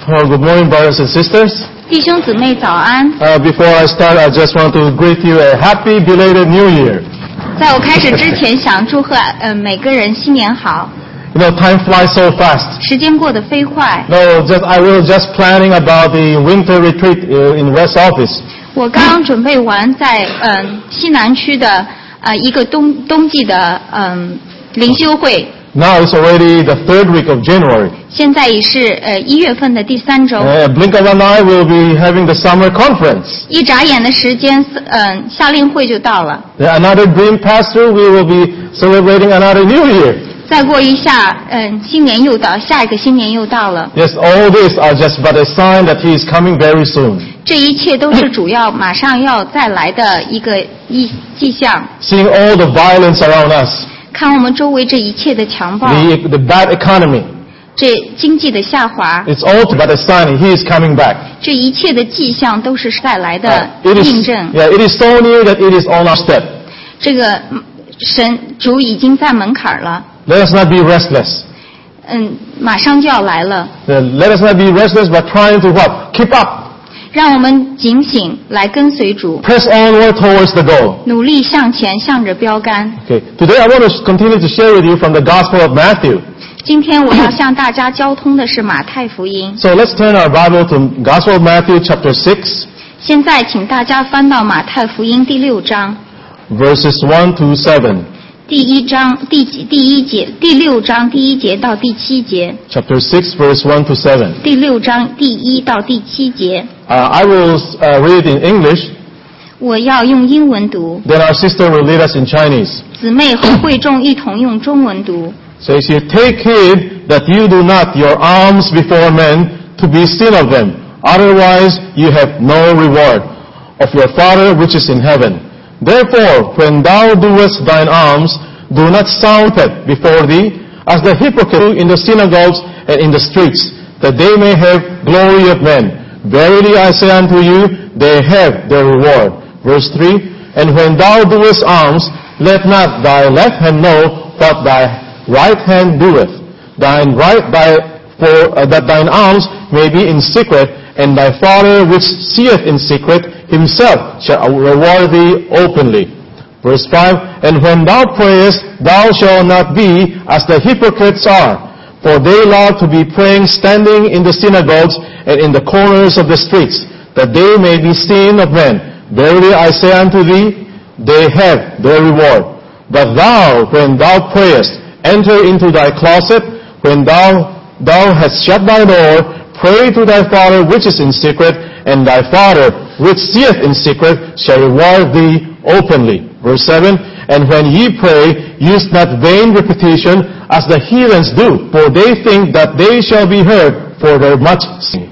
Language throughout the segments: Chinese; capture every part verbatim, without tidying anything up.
Well, good morning, brothers and sisters. 弟兄姊妹早安。 Uh, before I start, I just want to greet you a happy belated New Year. 在我开始之前，想祝贺呃每个人新年好。 You know, time flies so fast. 时间过得飞快。 No, just I was just planning about the winter retreat uh, in West Office. 我刚准备完在嗯、呃、西南区的呃一个冬冬季的嗯、呃、灵修会。 Now it's already the third week of January. 现在已是呃一月份的第三周。 Uh, blink of an eye, we'll be having the summer conference. 一眨眼的时间，嗯、呃、夏令会就到了。 Yeah, another dream passed through. We will be celebrating another New Year. 再过一下，嗯、呃，新年又到，下一个新年又到了。 Yes, all these are just but a sign that He is coming very soon. 这一切都是主要马上要再来的一个迹迹象。 Seeing all the violence around us, 看我们周围这一切的强暴， the, the bad economy, 这经济的下滑， it's all but a sign He is coming back. 这一切的迹象都是再来的 Uh, it 印 is, 证。 yeah, it is so near that it is on our step. 这个嗯神主已经在门槛了， Let us not be restless. 嗯，马上就要来了。 Uh, let us not be restless, but trying to what? Keep up. 让我们警醒，来跟随主， Press onward towards the goal. 努力向前，向着标杆。 Okay. Today I want to continue to share with you from the Gospel of Matthew. 今天我要向大家交通的是马太福音。 So let's turn our Bible to Gospel of Matthew chapter six, 现在请大家翻到马太福音第六章， verses one to seven. 第一章第几第一节，第六章第一节到第七节， Chapter six, verse one to seven. 第六章第一到第七节。 Uh, I will uh, read it in English, 我要用英文读， then our sister will lead us in Chinese. 姊妹和会众一同用中文读。 So it says, take heed that you do not your alms before men to be seen of them. Otherwise you have no reward of your Father which is in heaven. Therefore, when thou doest thine alms, do not sound it before thee, as the hypocrites do in the synagogues and in the streets, that they may have glory of men. Verily I say unto you, they have their reward. Verse three, and when thou doest alms, let not thy left hand know what thy right hand doeth. Thine right thy, for uh, that thine alms may be in secret, and thy Father which seeth in secret himself shall reward thee openly. Verse five, and when thou prayest, thou shalt not be as the hypocrites are, for they love to be praying standing in the synagogues and in the corners of the streets, that they may be seen of men. Verily I say unto thee, they have their reward. But thou, when thou prayest, enter into thy closet, when thou, thou hast shut thy door, pray to thy Father which is in secret, and thy Father which seeth in secret shall reward thee openly. Verse seven, and when ye pray, use not vain repetition as the heathens do, for they think that they shall be heard for their much sin.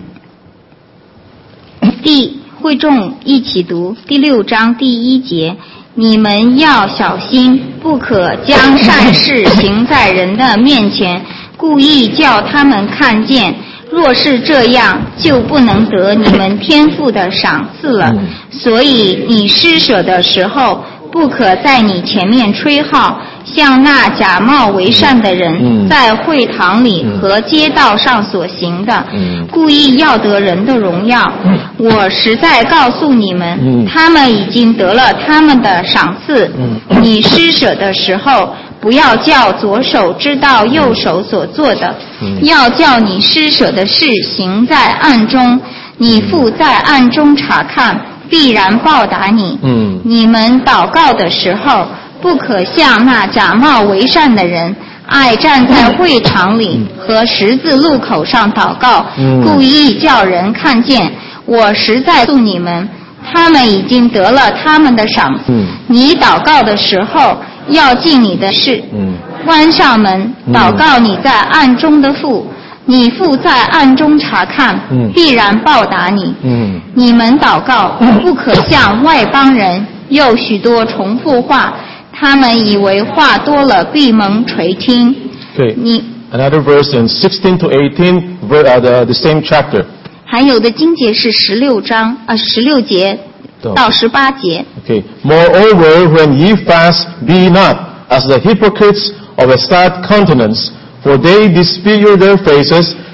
第会众一起读第六章第一节，你们要小心，不可将善事行在人的面前，故意叫他们看见。若是这样，就不能得你们天父的赏赐了。所以你施舍的时候，不可在你前面吹号，像那假冒为善的人在会堂里和街道上所行的，故意要得人的荣耀。我实在告诉你们，他们已经得了他们的赏赐。你施舍的时候，不要叫左手知道右手所做的，要叫你施舍的事行在暗中，你父在暗中查看，必然报答你。嗯，你们祷告的时候，不可像那假冒为善的人，爱站在会场里和十字路口上祷告，故意叫人看见。我实在告诉你们，他们已经得了他们的赏赐。你祷告的时候，要尽你的事，关上门，祷告你在暗中的父。你父在暗中查看，必然报答你。嗯，你们祷告不可像外邦人，又许多重复话，他们以为话多了必蒙垂听。 Okay. 你 Another verse in sixteen to eighteen, uh, the, the same chapter. 还有的经节是十六章啊，十六节到十八节。 Okay. Moreover, when ye fast, be not as the hypocrites of a sad countenance, for they disfigure their faces,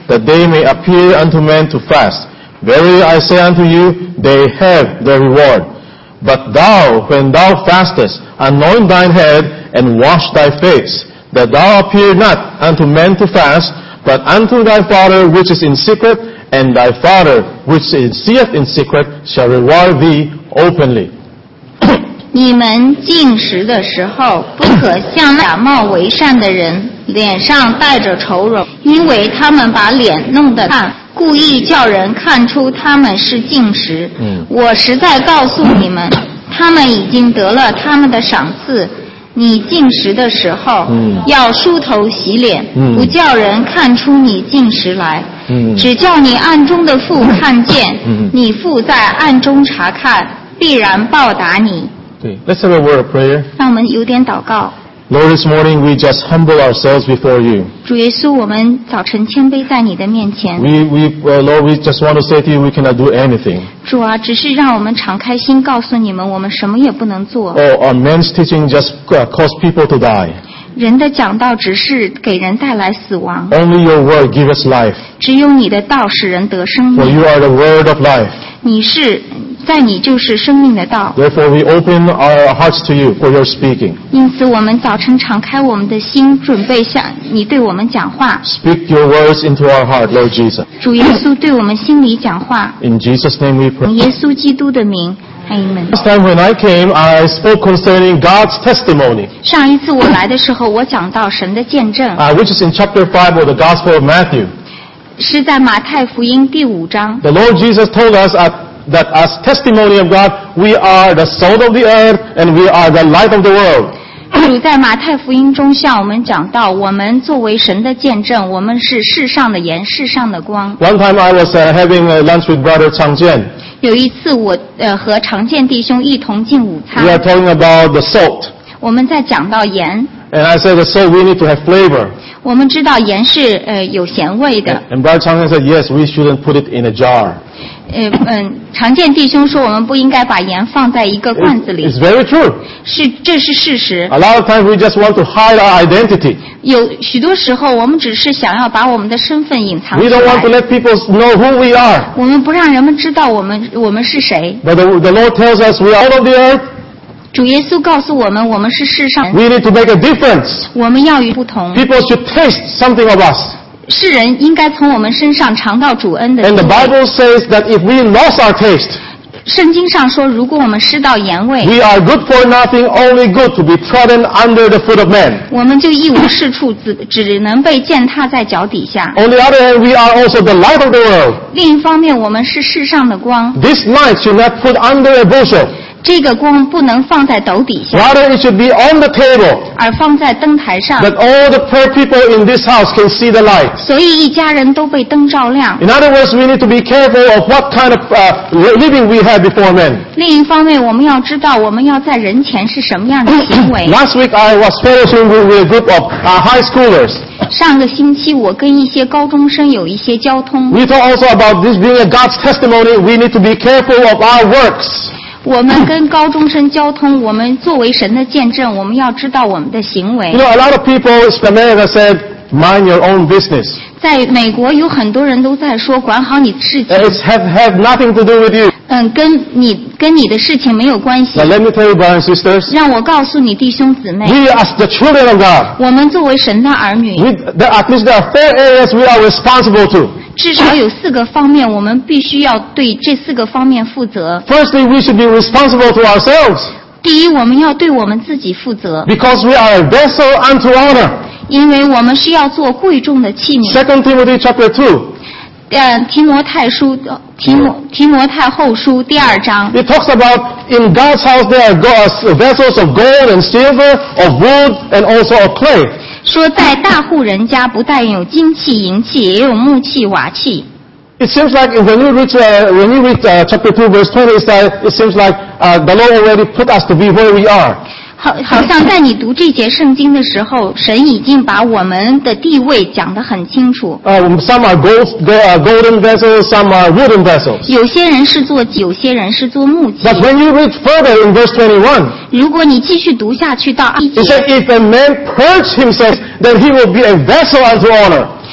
that they may appear unto men to fast. Verily I say unto you, they have their reward. But thou, when thou fastest, anoint thine head, and wash thy face, that thou appear not unto men to fast, but unto thy Father which is in secret, and thy Father which seeth in secret shall reward thee openly. 你们进食的时候，不可像假冒为善的人，脸上带着愁容，因为他们把脸弄得暗，故意叫人看出他们是进食。嗯，我实在告诉你们，他们已经得了他们的赏赐。你进食的时候，嗯，要梳头洗脸，嗯，不叫人看出你进食来，嗯，只叫你暗中的父看见，嗯，你父在暗中查看，必然报答你。 Okay, let's have a word of prayer. 让我们有点祷告。 Lord, this morning we just humble ourselves before you. 主耶稣，我们早晨谦卑在你的面前。 We, we, uh, Lord, we just want to say to you, we cannot do anything. 主啊，只是让我们敞开心，告诉你们，我们什么也不能做。 Oh, our men's teaching just uh, cause people to die. 人的讲道只是给人带来死亡。 Only your word give us life. 只有你的道使人得生命。 For you are the word of life. 你是，在你就是生命的道。 Therefore, we open our hearts to you for your speaking. 因此，我们早晨敞开我们的心，准备向你对我们讲话。 Speak your words into our heart, Lord Jesus. 主耶稣对我们心里讲话。 In Jesus' name we pray. 耶稣基督的名。Amen. Last time when I came, I spoke concerning God's testimony. 上一次我来的时候，我讲到神的见证， Uh, which is in chapter five of the Gospel of Matthew. 是在马太福音第五章。 The Lord Jesus told us at, that as testimony of God, we are the salt of the earth and we are the light of the world. 主在马太福音中向我们讲到，我们作为神的见证，我们是世上的盐，世上的光。 One time I was uh, having a lunch with Brother Chang Jian. 有一次我呃和常健弟兄一同进午餐， We are talking about the salt. 我们在讲到盐， And I said the salt we need to have flavor. 我们知道盐是呃有咸味的。 And Brother Chang Jian said, yes, we shouldn't put it in a jar. 呃嗯，常健弟兄说我们不应该把盐放在一个罐子里。 It's very true. 是，这是事实。 A lot of times we just want to hide our identity. 有许多时候，我们只是想要把我们的身份隐藏起 We don't want to 来。 let people know who we are. 我们不让人们知道我们我们是谁。 But the, the Lord tells us we are all of the earth. 主耶稣告诉我们，我们是世上人， We need to make a difference. 我们要与不同。 People should taste something of us. 世人应该从我们身上尝到主恩的 And 滋 the 味。 Bible says that if we lost our taste, 圣经上说，如果我们失到盐味， we are good for nothing, only good to be trodden under the foot of men. 我们就一无是处，只只能被践踏在脚底下。 On the other hand, we are also the light of the world. 另一方面，我们是世上的光， This light should not put under a bushel. 这个光不能放在斗底下， Rather, it should be on the table, 而放在灯台上， that all the poor people in this house can see the light. 所以一家人都被灯照亮。 In other words, we need to be careful of what kind of uh, living we have before men. 另一方面，我们要知道我们要在人前是什么样的行为。 Last week, I was fellowshipping with a group of uh, high schoolers. 上个星期我跟一些高中生有一些交通， We talk also about this being a God's testimony. We need to be careful of our works. 我们跟高中生交通，我们作为神的见证，我们要知道我们的行为 You。know, a lot of people in America said, mind your own business. 在美国有很多人都在说管好你的事情， It's have, have nothing to do with you. 嗯，跟你跟你的事情没有关系 Now,。let me tell you, brothers and sisters, 让我告诉你弟兄姊妹， we as the children of God, 我们作为神的儿女， we, there, at least there are four areas we are responsible to. 至少有四个方面，我们必须要对这四个方面负责。 Firstly, we should be responsible to ourselves 第一，我们要对我们自己负责， because we are a vessel unto honor. 因为我们是要做贵重的器皿。 Second Timothy chapter two, 呃，提摩太书，呃提摩提摩太后书第二章， it talks about in God's house there are go- vessels of gold and silver, of wood, and also of clay. 说在大户人家不但有金器、银器，也有木器、瓦器。 It seems like when you read uh, when you read uh, chapter two verse twenty, it, uh, it seems like uh, the Lord already put us to be where we are. 好，好像在你读这节圣经的时候，神已经把我们的地位讲得很清楚。 Um, some are gold, uh, golden vessels, some are wooden vessels. 有些人是做，有些人是做木器。 But when you read further in verse twenty-one, 如果你继续读下去到一 it 节， says, if a man purge himself, then he will be a vessel unto honor.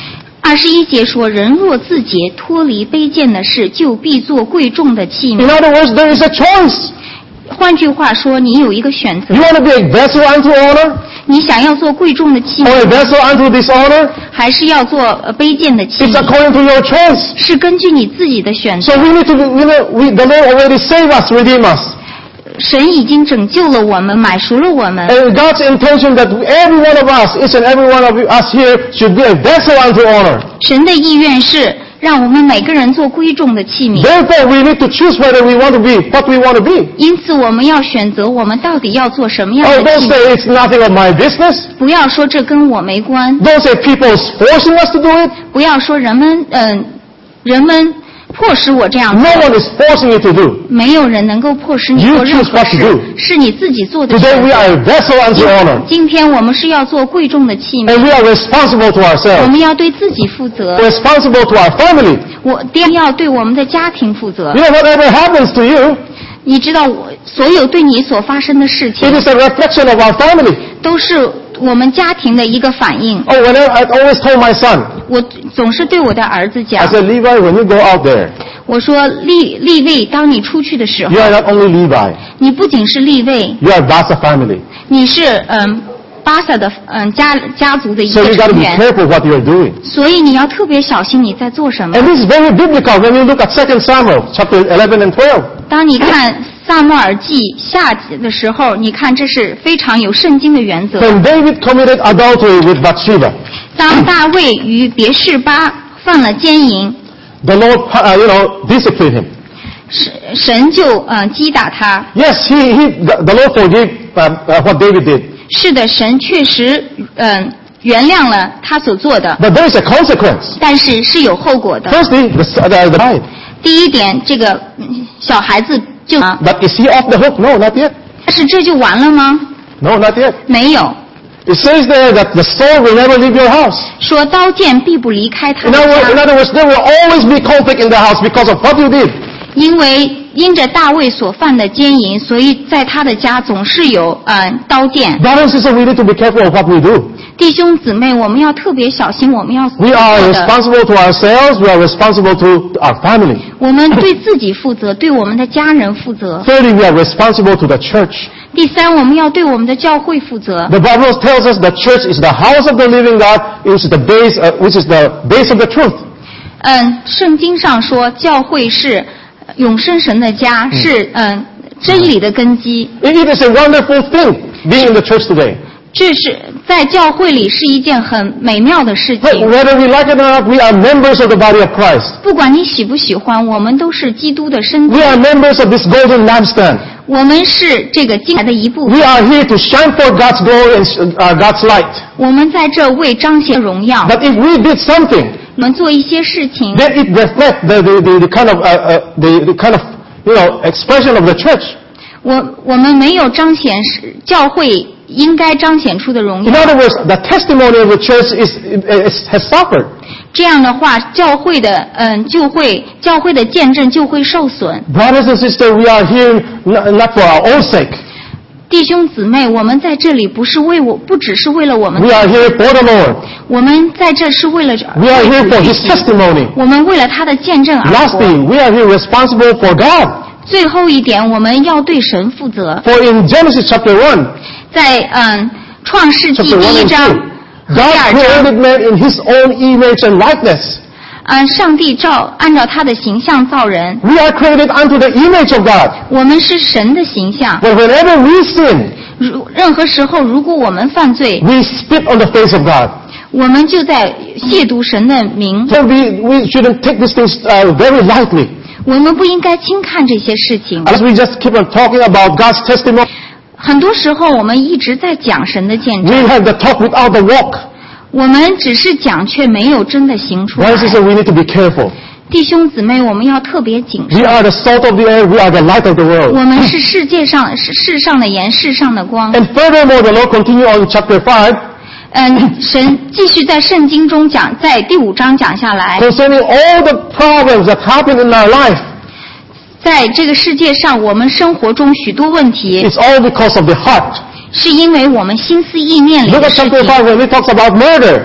二十一节说，人若自洁，脱离卑贱的事，就必做贵重的器 In 皿。 other words, there is a choice. 换句话说，你有一个选择， You want to be a vessel unto honor 你想要做贵重的器 or 皿， a vessel unto dishonor? 还是要做呃卑贱的器 It's 皿， according to your choice. 是根据你自己的选 So 择。 we need to, be, we know, we, the Lord already saved us, redeemed us. 神已经拯救了我们，买赎了我们。 And God's intention that every one of us, each and every one of us here, should be a vessel unto honor. 神的意愿是让我们每个人做贵重的器皿， Therefore, we need to choose whether we want to be what we want to be. 因此我们要选择我们到底要做什么样 Oh, 的 don't 器 say 皿。 it's nothing of my business. 不要说这跟我没关， Don't say people's forcing us to do it. 不要说人们嗯、呃人们迫使我这样 No 做， one is forcing you to do. 没有人能够迫使你 You 做任 choose 何 what to 事 do.， 是你自己做的 Today 选 we 择。 are a vessel unto honor. 今天我们是要做贵重的器皿， And we are responsible to 我 ourselves. 们要对自己负责， We're responsible to our family. 我第二要对我们的家庭负责 You。know, whatever happens to you, 你知道，我所有对你所发生的事 it 情， is a reflection of our family. 都是我们家庭的一个反应。 Oh, whenever I always told my son, 我总是对我的儿子 I 讲， said, Levi, when you go out there, 我说立立位，当你出去的时候 you，are not only Levi, 你不仅是立位， you are Basa family. 你是嗯巴萨的嗯家家族的一 So 个 you got to 成 be 员， careful what you're doing. 所以你要特别小心你在做什么。 And this is very biblical when you look at Second Samuel chapter eleven and twelve. 当你看撒母耳记下集的时候，你看这是非常有圣经的原则。 When David committed adultery with Bathsheba, 当大卫与别是巴犯了奸淫， the Lord, uh, you know, disciplined him. 神神就嗯、呃击打他。 Yes, he, he, the, the Lord forgave uh, uh, what David did. 是的，神确实嗯、呃原谅了他所做的， But there is a consequence. 但是是有后果的。 Firstly, the, the, the bride. 第一点，这个嗯小孩子就， But is he off the hook? No, not yet. 但是这就完了吗？ No, not yet. 没有， It says there that the sword will never leave your house. 说刀剑必不离开他 In 的 other, words, in 家， other words, there will always be conflict in the house because of what you did. 因为因着大卫所犯的奸淫，所以在他的家总是有嗯、呃刀剑。 Brothers and sisters, we need to be careful of what we do. 弟兄姊妹，我们要特别小心，我们要 We are 做的， responsible to ourselves. We are responsible to our family. 我们对自己负责，对我们的家人负责。 Thirdly, we are responsible to the church. 第三，我们要对我们的教会负责。 The Bible tells us the church is the house of the living God, which is the base, uh, which is the base of the truth. 嗯，圣经上说，教会是永生神的家，是嗯真理的根基。 It is a wonderful thing being in the church today. 这是在教会里是一件很美妙的事 But 情。 whether we like it or not, we are members of the body of Christ. 不管你喜不喜欢，我们都是基督的身体 We，are members of this golden lampstand. 我们是这个金牌的一部 We 分。 are here to shine forth God's glory and uh, God's light. 我们在这为彰显荣耀， But if we did something, 我们做一些事情， then it reflects the, the, the, the kind of uh, uh, the, the kind of you know expression of the church. 我我们没有彰显是教会应该彰显出的荣 In 耀。 other words, the testimony of the church is, is has suffered. 这样的话，教会的嗯就会教会的见证就会受损。 Brothers and sisters, we are here not, not for our own sake. 弟兄姊妹，我们在这里不是为我，不只是为了我们 We，are here for the Lord. 我们在这是为了 We are here for His testimony. 我们为了他的见证而活。 Lastly, we are here responsible for God. 最后一点，我们要对神负责。 For in Genesis chapter one, 在嗯创世纪 chapter 第 one 一 and 章 two, 和第 God 二章， created man in His own image and likeness. 嗯，上帝照按照他的形象造人， We are created unto the image of God. 我们是神的形象。 But whenever we sin, 如任何时候，如果我们犯罪， we spit on the face of God. 我们就在亵渎神的名。 So we, we shouldn't take these things uh, very lightly. 我们不应该轻看这些事情。 As we just keep on talking about God's testimony, 很多时候，我们一直在讲神的见 we 证， have the talk without the walk. 我们只是讲，却没有真的行出来 Brothers and。sisters, we need to be careful. 弟兄姊妹，我们要特别谨 We 慎。 are the salt of the earth. We are the light of the 我 world. 们是世界上是世上的盐，世上的光。 And furthermore, the Lord continue on chapter five, 嗯，神继续在圣经中讲，在第五章讲下来， concerning all the problems that happen in our life. 在这个世界上，我们生活中许多问题， It's all because of the heart. 是因为我们心思意念里 Look 的 at 事 chapter 情。 five when it talks about murder.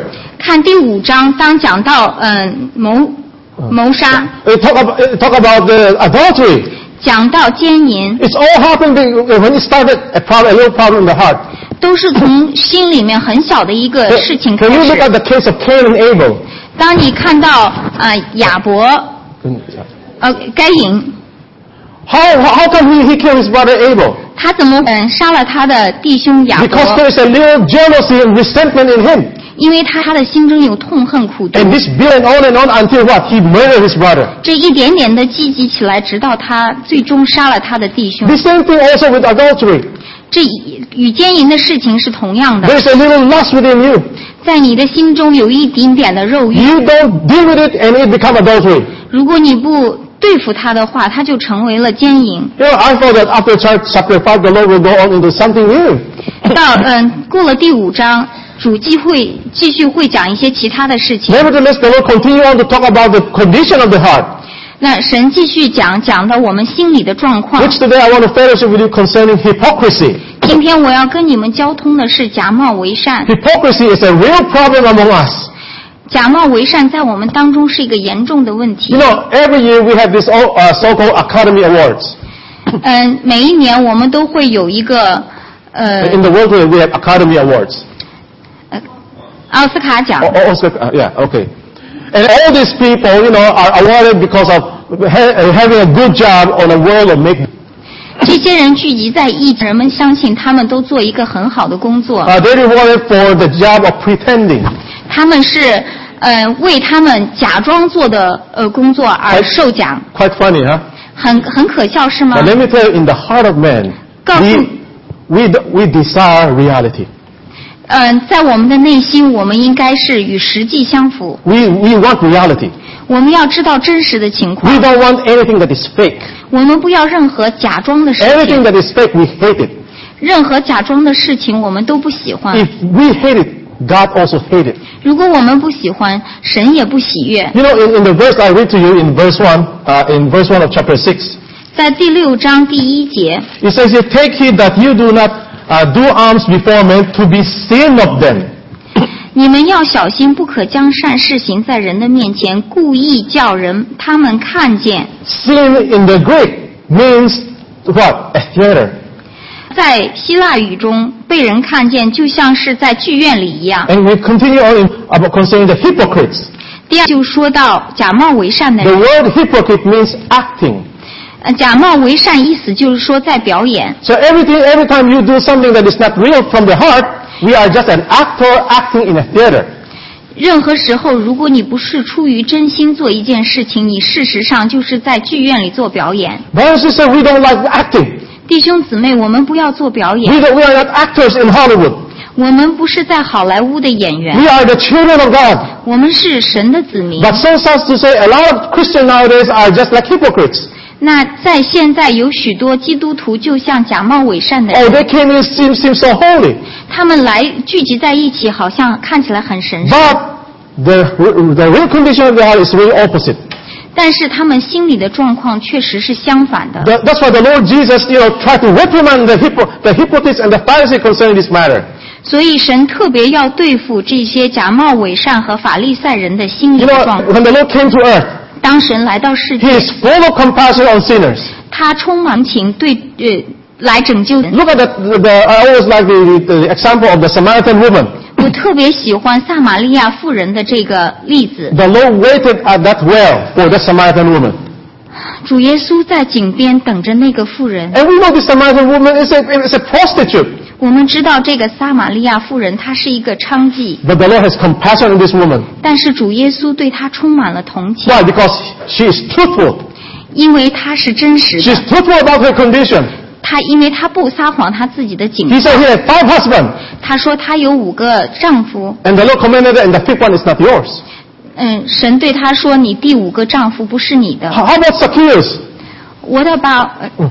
看第五章，当讲到嗯、呃、谋谋杀， Uh, talk about, uh, talk about the adultery. 讲到奸淫， It's all happened when it started, a problem, a little problem in the heart. 都是从心里面很小的一个事情开 When you look 始。 at the case of Cain and Abel, 当你看到呃亚伯呃该隐， how, how come he, he killed his brother Abel? 他怎么嗯杀了他的弟兄亚伯？ Because there is a little jealousy and resentment in him. 因为他他的心中有痛恨苦毒， And this built on and on until what? He murdered his brother. 这一点点的积集起来，直到他最终杀了他的弟兄。 The same thing also with adultery. 这与奸淫的事情是同样的， There is a little lust within you. 在你的心中有一丁点的肉欲， You don't deal with it and it becomes adultery. 如果你不对付它的话，它就成为了奸淫。 You know, I thought that after chapter five, the Lord will go on into something new. 到嗯过了第五章，主继会继续会讲一些其他的事情。 Nevertheless, the Lord continue on to talk about the condition of the heart. 那神继续讲讲到我们心里的状况。 Which today I want to fellowship with you concerning hypocrisy. 今天我要跟你们交通的是假冒为善。 Hypocrisy is a real problem among us. 假冒为善在我们当中是一个严重的问题 You。know, every year we have this uh, so-called Academy Awards. 嗯，每一年我们都会有一个呃 In the world we have Academy Awards. 奥斯卡奖 Oh, oh, Oscar, uh, yeah, okay. And all these people, you know, are awarded because of ha- having a good job on a world of making. 这些人聚集在一起，人们相信他们都做一个很好的工作， Uh, they're rewarded for the job of pretending. 他们是呃为他们假装做的呃工作而受奖， Quite funny, huh? 很很可笑是吗 But？let me tell you, in the heart of man, 告诉 we, we, we desire reality. 嗯、呃，在我们的内心，我们应该是与实际相符， We, we want reality. 我们要知道真实的情 We 况， don't want anything that is fake. 我们不要任何假装的事 Anything 情， that is fake, we hate it. 任何假装的事情我们都不喜欢。 If we hate it, God also hates it. 如果我们不喜欢，神也不喜悦。 You know, in, in the verse I read to you in verse one, uh, in verse one of chapter six, 在第六章第一节， it says here, take heed that you do not uh, do alms before men to be seen of them. 你们要小心，不可将善事行在人的面前，故意叫人他们看见。 Seen in the Greek means what? A theater. 在希腊语中，被人看见就像是在剧院里一样。 And we continue on in, about concerning the hypocrites. 第二就说到假冒为善的 The 人， word hypocrite means acting. 呃，假冒为善意思就是说在表演。 So everything, every time you do something that is not real from the heart, we are just an actor acting in a theater. 任何时候，如果你不是出于真心做一件事情，你事实上就是在剧院里做表演。 Brothers and sisters, we don't like acting. 弟兄姊妹，我们不要做表 We, 演， don't, we are not actors in Hollywood. 我们不是在好莱坞的演员， We are the children of God. 我们是神的子民。 But so sad to say, a lot of Christians nowadays are just like hypocrites. 那在现在有许多基督徒就像假冒伪善的 Oh, 人， they came in seem, seem so holy. 他们来聚集在一起，好像看起来很神圣， But the, the real condition of the heart is really opposite. 但是他们心里的状况确实是相反的。 The, that's why the Lord Jesus, you know, tried to reprimand the, hypo, the hypocrites and the Pharisees concerning this matter. 所以神特别要对付这些假冒伪善和法利赛人的心理 You 的 know, 状况。 when the Lord came to earth, 当神来到世 He 界， is full of compassion on sinners. 他充满情对呃来拯救人。 Look at the, the, the I always like the, the, the example of the Samaritan woman. 我特别喜欢撒玛利亚妇人的这个例子。 The Lord waited at that well for the Samaritan woman. 主耶稣在井边等着那个妇人。 And we know this Samaritan woman is a, is a prostitute. 我们知道这个撒玛利亚妇人她是一个娼妓， But the Lord has compassion on this woman. 但是主耶稣对她充满了同情， Why? Because she is truthful. 因为她是真实 She is 的。 truthful about her condition. 她因为她不撒谎她自己的境 He 况。 said he had five husbands. 她说她有五个丈夫， And the Lord commanded that, and the fifth one is not yours. 嗯，神对她说：“你第五个丈夫不是你的。 How how about Zacchaeus? ” 我的把、呃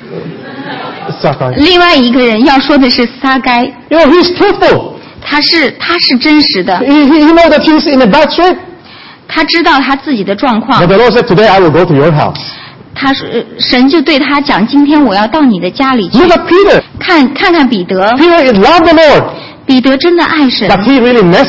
Zacchaeus. 另外一个人要说的是撒该， You know, he's truthful. 他是他是真实的， He, he, he knows that he's in a bad shape. 他知道他自己的状况 But。the Lord said, today I will go to your house. 他说，呃神就对他讲：“今天我要到你的家里去， Look at Peter. 看看看彼得。 Peter loved the Lord. 彼得真的爱神， But he really messed up.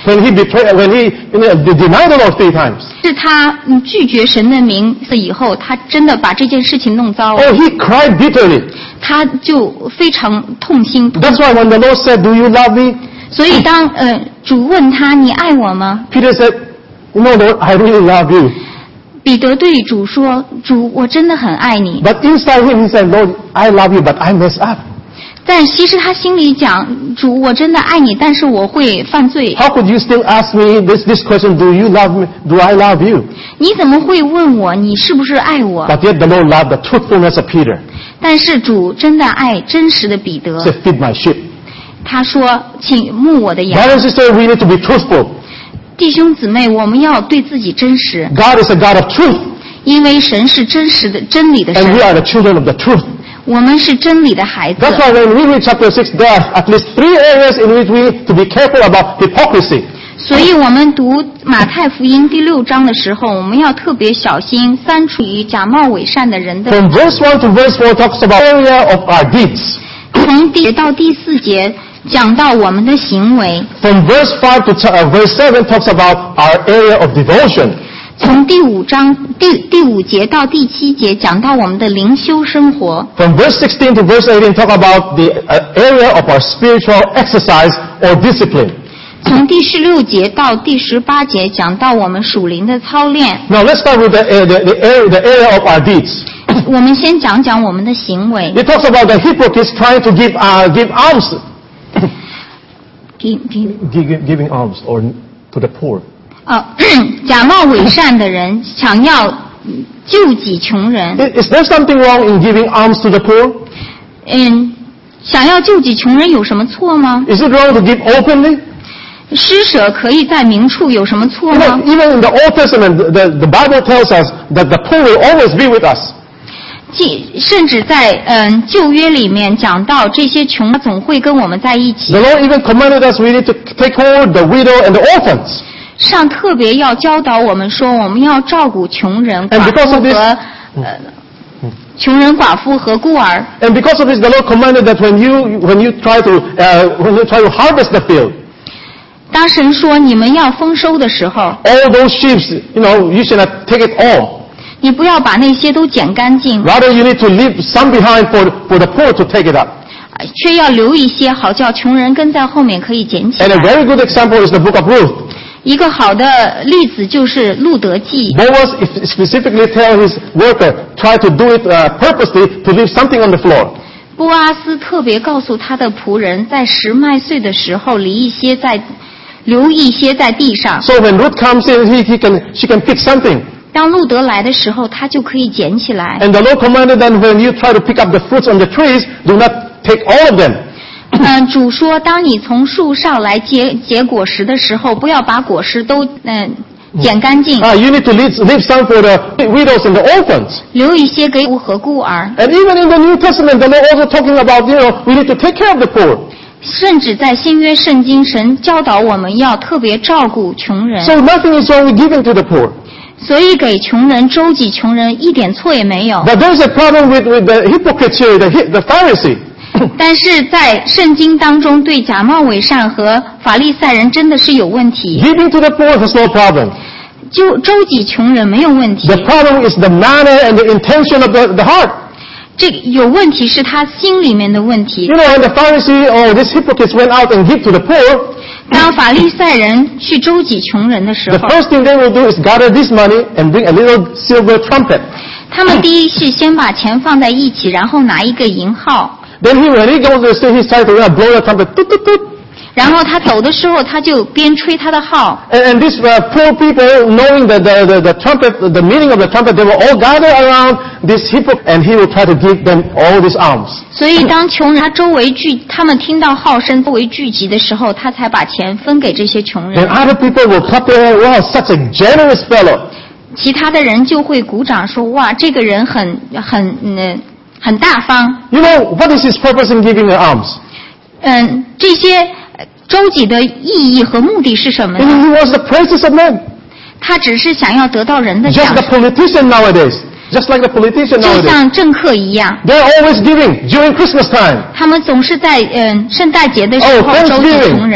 when he betrayed, when he you know, denied the Lord three times. 是他嗯拒绝神的名以后，他真的把这件事情弄糟了。 Oh, he cried bitterly. 他就非常痛心。 That's why when the Lord said, "Do you love me?" 所以当呃主问他你爱我吗？ Peter said, "No, Lord, I really love you." 彼得对主说：“主，我真的很爱你。” But inside him, he said, "Lord, I love you, but I mess up." 但其实他心里讲：“主，我真的爱你，但是我会犯罪。” How could you still ask me this this question? Do you love me? Do I love you? 你怎么会问我你是不是爱我？ But yet the Lord loved the truthfulness of Peter. 但是主真的爱真实的彼得。 He said, "Feed my sheep." 他说：“请牧我的羊。” Brothers and sisters, we need to be truthful. 弟兄姊妹，我们要对自己真实， God is a God of truth, 因为神是真实的真理的 and we 神， are the children of the truth. 我们是真理的孩子。 That's why when we read chapter six, there are at least three areas in which we need to be careful about hypocrisy. 所以我们读马太福音第六章的时候，我们要特别小心三处于假冒伪善的人的。 From verse one to verse four talks about area of our deeds. 从第到第四节讲到我们的行为， From verse five to uh, verse seven talks about our area of devotion. 从第五章第第五节到第七节讲到我们的灵修生活。 From verse sixteen to verse eighteen talk about the uh, area of our spiritual exercise or discipline. 从第十六节到第十八节讲到我们属灵的操练。 Now let's start with the, uh, the, the, area, the area of our deeds. 我们先讲讲我们的行为。 It talks about the hypocrites trying to give, uh, give alms. 给给 Giving, giving alms or to the poor. 哦，假冒伪善的人想要嗯救济穷人。 Is, is there something wrong in giving alms to the poor? 嗯，想要救济穷人有什么错吗？ Is it wrong to give openly? 施舍可以在明处，有什么错 You 吗 know,？even in the Old Testament, the, the Bible tells us that the poor will always be with us. 即甚至在嗯旧约里面讲到这些穷人总会跟我们在一起 The。Lord even commanded us we need to take hold the widow and the orphans. 上特别要教导我们说，我们要照顾穷人、 And 寡 because 妇 of this- 和呃穷人、寡妇和孤儿。 And because of this, the Lord commanded that when you when you try to uh, when you try to harvest the field, 当神说你们要丰收的时候， all those sheaves, you know, you should not take it all. 你不要把那些都捡干净， Rather, you need to leave some behind for for the poor to take it up. 呃却要留一些，好叫穷人跟在后面可以捡起 And a 来。 very good example is the book of Ruth. 一个好的例子就是路德记。 Boaz specifically tell his worker try to do it uh, purposely to leave something on the floor. 波阿斯特别告诉他的仆人，在拾麦穗的时候，留一些在留一些在地上。 So when Ruth comes in, he, he can she can pick something. 当路德来的时候，他就可以捡起来。 And the Lord commanded that when you try to pick up the fruits on the trees, do not take all of them. 嗯，主说，当你从树上来结结果实的时候，不要把果实都嗯捡干净， Ah, you need to leave, leave some for the widows and the orphans. 留一些给孤和孤儿。 And even in the New Testament, the Lord also talking about, you know, we need to take care of the poor. 甚至在新约圣经，神教导我们要特别照顾穷人， So nothing is wrong with giving to the poor. 所以给穷人周济穷人一点错也没有。 But there's a problem with, with the hypocrites here, the, the Pharisee. 但是在圣经当中，对假冒伪善和法利赛人真的是有问题， Giving to the poor has no problem. 就周济穷人没有问题 The，problem is the manner and the intention of the, the heart. 这个有问题是他心里面的问题 You。know, when the Pharisee or these hypocrites went out and give to the poor, 当法利赛人去周济穷人的时 the 候， first thing they will do is gather this money and bring a little silver trumpet. 他们第一是先把钱放在一起，然后拿一个银号， Then he, when he goes to the city, he's trying to uh, blow the trumpet. Toot, toot, toot. 然后他走的时候他就边吹他的号， And, and these uh, poor people, knowing the, the, the, the trumpet, the meaning of the trumpet, they will all gather around this hypocrite, and he will try to give them all these alms. 所以当穷人他周围聚，他们听到号声周围聚集的时候，他才把钱分给这些穷 And 人。 other people will clap their hands. Wow, such a generous fellow. 其他的人就会鼓掌说：“哇，这个人很很嗯很大方。 You know, what is his purpose in giving the alms? ” 嗯，这些呃周济的意义和目的是什么 And 呢？ he wants the praises of men. 他只是想要得到人的 Just 奖 the 赏， politician nowadays. Just like the politician 就 nowadays. 像政客一样， They're always giving during Christmas time. 他们总是在嗯圣诞节的时 Oh, 候周济 Thanksgiving. 穷人，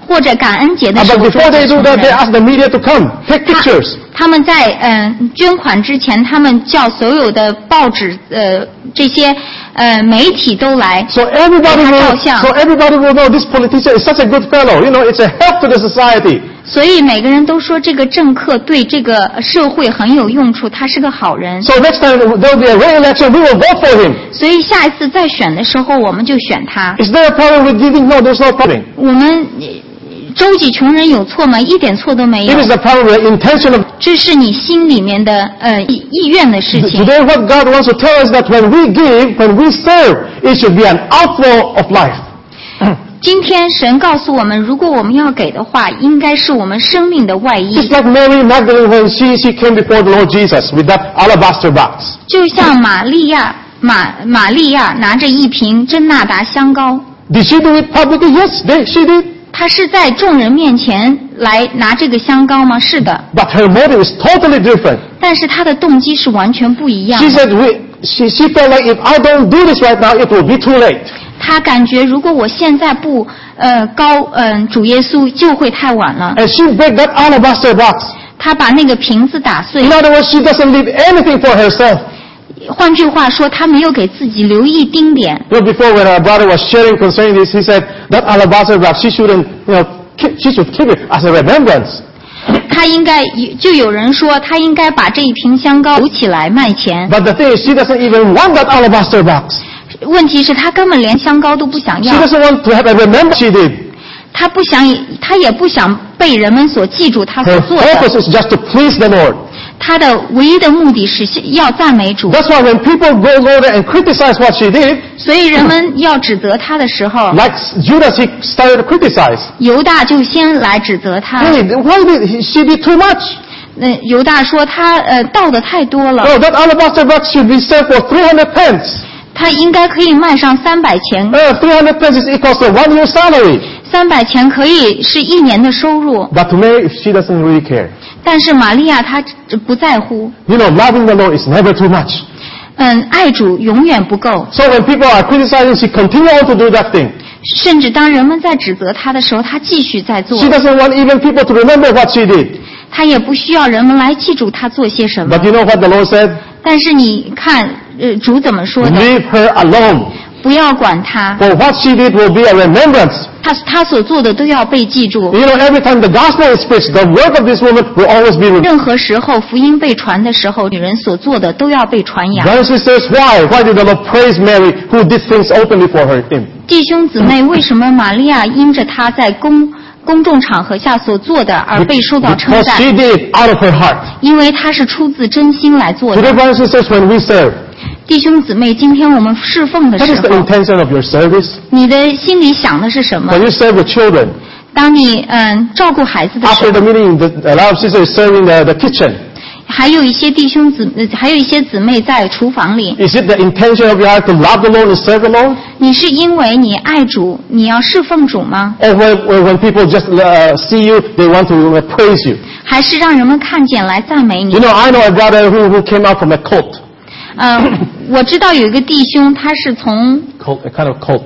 或者感恩节的时 But 候 before they do 周济穷 that, they 人。 ask the media to come, take 他 pictures. 他们在嗯、呃、捐款之前，他们叫所有的报纸呃这些呃媒体都来 So everybody 给他 will, 照相。 so everybody will know this politician is such a good fellow. You know, it's a help to the society. 所以每个人都说这个政客对这个社会很有用处，他是个好人。 So next time there will be a re-election, we will vote for him. 所以下一次再选的时候，我们就选他。 Is there a problem with giving? No, there's no problem. 我们呃周济穷人有错吗？一点错都没 It 有 is。the problem with the intention of. 这是你心里面的呃意意愿的事情。 Today, what God wants to tell us that when we give, when we serve, it should be an outflow of life. 今天神告诉我们，如果我们要给的话，应该是我们生命的外 It's 衣。 like Mary Magdalene when she she came before the Lord Jesus with that alabaster box. 就像玛利亚玛玛利亚拿着一瓶真纳达香膏， Did she do it publicly? Yes, they, she did. 她是在众人面前来拿这个香膏吗？是的， But her motive is totally different. 但是她的动机是完全不一样 She 的。 said, we, she, she felt like if I don't do this right now, it will be too late. 她感觉如果我现在不呃高嗯、呃、主耶稣，就会太晚了。 And she break that alabaster box. 她把那个瓶子打碎 In，other words, she doesn't leave anything for herself. 换句话说，她没有给自己留一丁点。 You know, before when our brother was sharing concerning this, he said that alabaster box, she shouldn't, you know, keep, she should keep it as a remembrance. 她应该就有人说，她应该把这一瓶香膏留起来卖钱。 But the thing is, she doesn't even want that alabaster box. 问题是她根本连香膏都不想 She 要， doesn't want to have a remembrance she did. 她不想，她也不想被人们所记住她所 Her 做的。 purpose is just to please the Lord. 她的唯一的目的是要赞美主， That's why when people go over there and criticize what she did, 所以人们要指责她的时候， like Judas, he started to criticize. 犹大就先来指责她。 Hey, why did he, she did too much? 那犹大说他呃倒的太多了， No, that alabaster box should be sold for three hundred pence. 他应该可以卖上三百钱， Uh, three hundred pence is equals to one year's salary. 三百钱可以是一年的收入。 But to Mary, she doesn't really care. 但是玛利亚她不在乎， You know, loving the Lord is never too much. 嗯，爱主永远不够。 So when people are criticizing, she continue on to do that thing. 甚至当人们在指责他的时候，他继续在做 She，doesn't want even people to remember what she did. 他也不需要人们来记住他做些什么。 But you know what the Lord said? 但是你看，呃，主怎么说的？ Leave her alone. 不要管他， For what she did will be a remembrance. 他他所做的都要被记住。 You know, every time the gospel is preached, the work of this woman will always be remembered. 任何时候福音被传的时候，女人所做的都要被传扬。 Brothers and sisters, why? Why did the Lord praise Mary who did things openly for her, him? 弟兄姊妹，为什么玛利亚因着她在公公众场合下所做的而被受到称 Because 赞？ she did it out of her heart. 因为她是出自真心来做 Today, 的。 brothers and sisters, when we serve, 弟兄姊妹，今天我们侍奉的 what 时 is the 候， intention of your service? 你的心里想的是什么 When？you serve the children, 当你嗯照顾孩子的时 after 候 the，meeting, the, a lot of sisters is serving the, the kitchen. 还有一些弟兄姊，呃还有一些姊妹在厨房里。 Is it the intention of your heart to love the Lord and serve the Lord? 你是因为你爱主，你要侍奉主吗？ Or when, or when people just uh, see you, they want to uh, praise you? 还是让人们看见来赞美 You 你？ know, I know a brother who, who came out from a cult. 呃，我知道有一个弟兄，他是从 Cult, a kind of cult.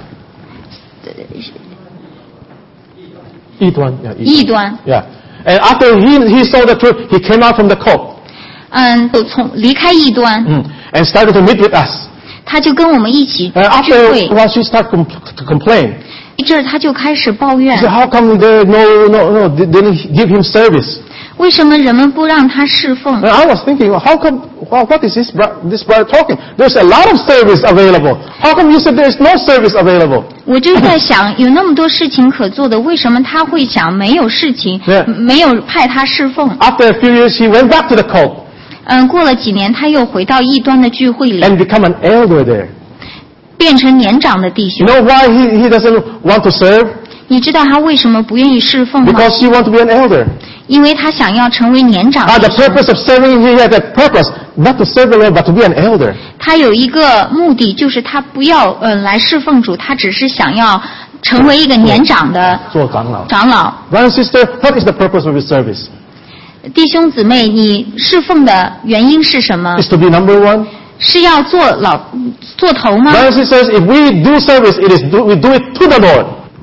异端, yeah, 异端， Yeah. And after he, he saw the truth, he came out from the cult 嗯，就从离开异端， mm, and started to meet with us. 他就跟我们一起 And 聚 after 会 a。while, she started com- to complain. 这儿他就开始抱怨 He said, how come they no, no, no, they didn't give him service? 为什么人们不让他侍奉 And？I was thinking, well, how come, well, what is this, bro- this brother talking? There's a lot of service available. How come you said there's no service available? 我就在想，有那么多事情可做的，为什么他会想没有事情 Yeah. 没有派他侍奉？ After a few years, he went back to the cult 嗯，过了几年，他又回到异端的聚会里， and become an elder there. 变成年长的弟 You 兄。 know why he, he doesn't want to serve? 你知道他为什么不愿意侍奉吗？ Because he wants to be an elder. 因为他想要成为年长 Ah, 的 the 弟兄。 purpose of serving, he had a purpose, not to serve the Lord, but to be an elder. 他有一个目的，就是他不要呃来侍奉主，他只是想要成为一个年长的做长老。 长老。 Brother and sister, what is the purpose of your service? 弟兄姊妹，你侍奉的原因是什么？ Is to be number one? 是要做老做头吗？ Brothers and sisters, if we do service, it is do, we do it to the Lord.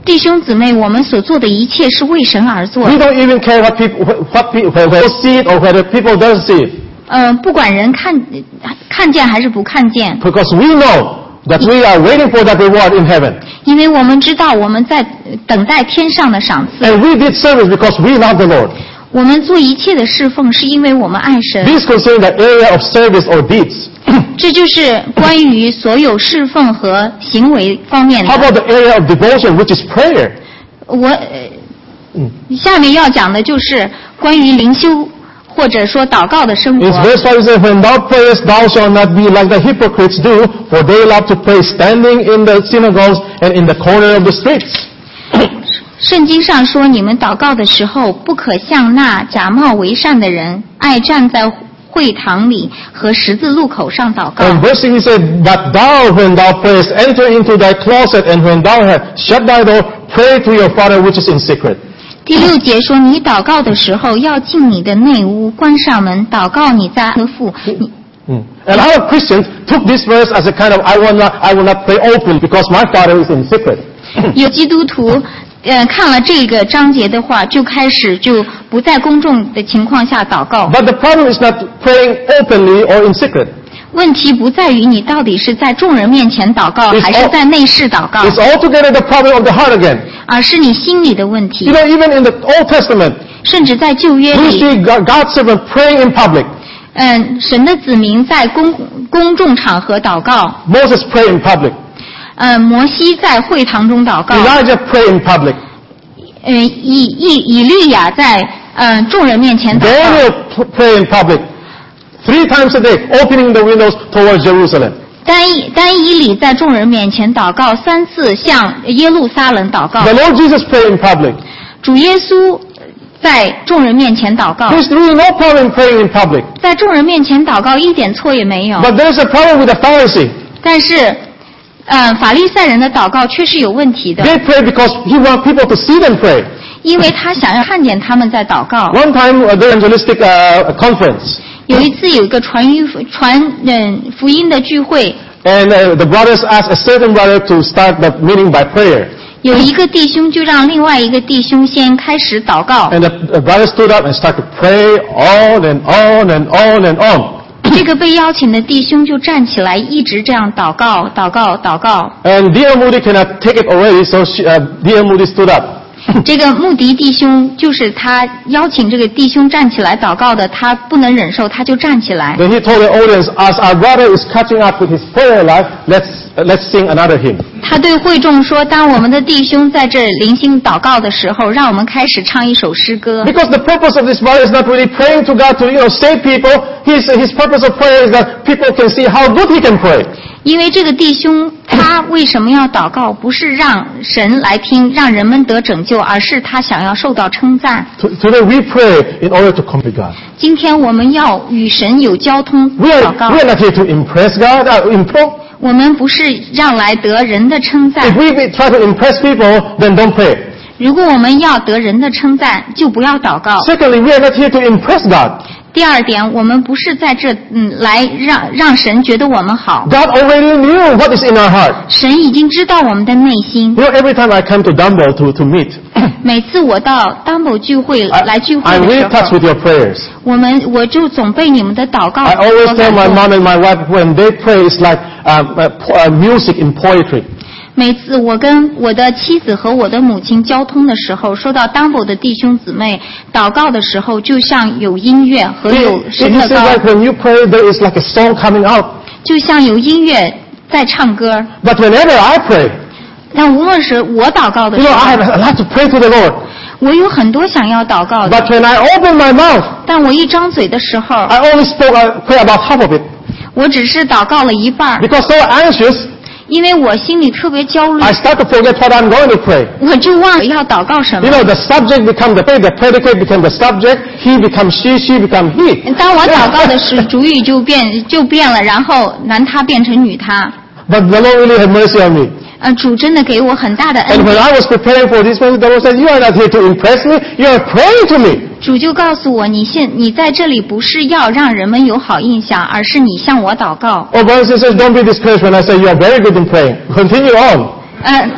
弟兄姊妹，我们所做的一切是为神而做。 We don't even care what people, what people, whether see it or whether people don't see it. 呃，不管人看看见还是不看见， Because we know that we are waiting for that reward in heaven. 因为我们知道我们在等待天上的赏赐。 And we did service because we love the Lord. 我们做一切的侍奉是因为我们爱神。 This concerns the area of service or deeds. 这就是关于所有侍奉和行为方面 How 的。 about the area of devotion, which is prayer? 我呃，下面要讲的就是关于灵修或者说祷告的生活。 In verse five it says, When thou prayest, thou shalt not be like the hypocrites do, for they love to pray standing in the synagogues and in the corner of the streets. 圣经上说，你们祷告的时候，不可像那假冒为善的人，爱站在会堂里和十字路口上祷告。 And verse six he said, But thou, when thou prayest, enter into thy closet, and when thou hast shut thy door, pray to your Father which is in secret. 第六节说，你祷告的时候，要进你的内屋，关上门，祷告你在的父。你 Mm. And our Christians took this verse as a kind of, I will not, I will not pray openly because my Father is in secret. 有基督徒，呃，看了这个章节的话，就开始就不在公众的情况下祷告。 But the problem is not praying openly or in secret. 问题不在于你到底是在众人面前祷告， It's 还是在内室祷告， It's altogether the problem of the heart again. 而是你心里的问题 You。know, even in the Old Testament, 甚至在旧约 we 里， see God- God's servant praying in public. 嗯，神的子民在公公众场合祷告， Moses prayed in public. 嗯，摩西在会堂中祷告， Elijah prayed in public. 嗯，以以以利亚在嗯众人面前祷告， Daniel p- prayed in public. Three times a day, opening the windows towards Jerusalem. 单以单以理在众人面前祷告三次，向耶路撒冷祷告。 The Lord Jesus prayed in public. 主耶稣在众人面前祷告， There's really no problem praying in public. 在众人面前祷告一点错也没有。 But there's a problem with the Pharisee. 但是，嗯，法利赛人的祷告却是有问题的， They pray because he wants people to see them pray. 因为他想要看见他们在祷告。 One time, uh, the evangelistic uh, conference, 有一次有一个传语传嗯福音的聚会， and uh, the brothers asked a certain brother to start the meeting by prayer. 有一个弟兄就让另外一个弟兄先开始祷告。 And the, the brother stood up and started to pray on and on and on and on. 这个被邀请的弟兄就站起来，一直这样祷告、祷告、祷告。 And dear Moody cannot take it already, so she, uh, dear Moody stood up. 这个穆迪弟兄就是他邀请这个弟兄站起来祷告的，他不能忍受，他就站起来。 Then he told the audience, as our brother is catching up with his prayer life, let's, uh, let's sing another hymn. 他对会众说：“当我们的弟兄在这灵性祷告的时候，让我们开始唱一首诗歌。 Because the purpose of this brother is not really praying to God to, you know, save people. His, his purpose of prayer is that people can see how good he can pray. 因为这个弟兄他为什么要祷告？不是让神来听，让人们得拯救，而是他想要受到称赞。 To- Today we pray in order to come to God. 今天我们要与神有交通 We are, 祷告 we，are not here to impress God, uh, improve. 我们不是让来得人的称赞 If。we be- try to impress people, then don't pray. 如果我们要得人的称赞，就不要祷告。 Secondly, we are not here to impress God. 第二点，我们不是在这嗯来让让神觉得我们好， God already knew what is in our heart. 神已经知道我们的内心。 You know, every time I come to Dumbo to, to meet, 每次我到 Dumbo 聚会 I, 来聚会 I'm 的 really 时 touched 候， with your prayers. 我们我就总被你们的祷告 I always 所 tell 感 my 动。 mom and my wife when they pray, it's like um, uh, po- uh, music in poetry. 每次我跟我的妻子和我的母亲交通的时候，说到 Dumbo 的弟兄姊妹祷告的时候，就像有音乐和 It, 有 it 神的 seems 歌， like when you pray, there is like a song coming out. 就像有音乐在唱歌。 But whenever I pray, 但无论是我祷告的 you 时 know, 候， I have a lot to pray to the Lord. 我有很多想要祷告的， But when I open my mouth, 但我一张嘴的时候， I only spoke, I pray about half of it 我只是祷告了一半儿， because so anxious, 因为我心里特别焦虑， I start to forget what I'm going to pray. 我就忘了要祷告什 You 么。 know, the subject becomes the predicate, the predicate becomes the subject, he becomes she, she becomes he. 当我祷告的时，主语就变就变了，然后男他变成女他。 But the Lord really had mercy on me. 呃，主真的给我很大的恩 And when 典。 I was preparing for this message, the Lord said, you are not here to impress me, you are praying to me. 主就告诉我，你现你在这里不是要让人们有好印象，而是你向我祷告。 Oh, brothers and sisters, don't be discouraged when I say you are very good in praying. Continue on. 呃，